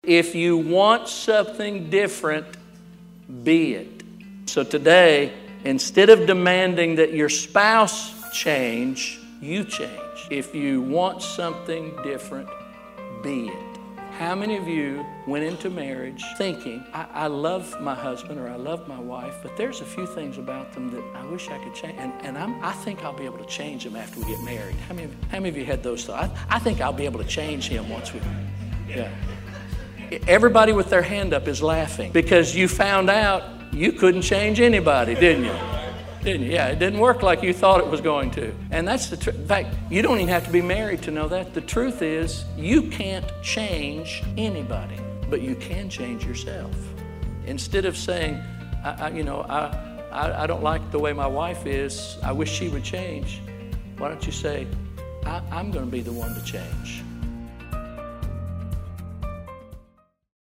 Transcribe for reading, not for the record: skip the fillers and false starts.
If you want something different, be it. So today, instead of demanding that your spouse change, you change. If you want something different, be it. How many of you went into marriage thinking, I love my husband or I love my wife, but there's a few things about them that I wish I could change, and I think I'll be able to change them after we get married. How many of you had those thoughts? I think I'll be able to change him once we, yeah. Everybody with their hand up is laughing because you found out you couldn't change anybody, didn't you? Didn't you? Yeah, it didn't work like you thought it was going to. And that's the truth. In fact, you don't even have to be married to know that. The truth is, you can't change anybody, but you can change yourself. Instead of saying, I don't like the way my wife is, I wish she would change, why don't you say, I'm going to be the one to change.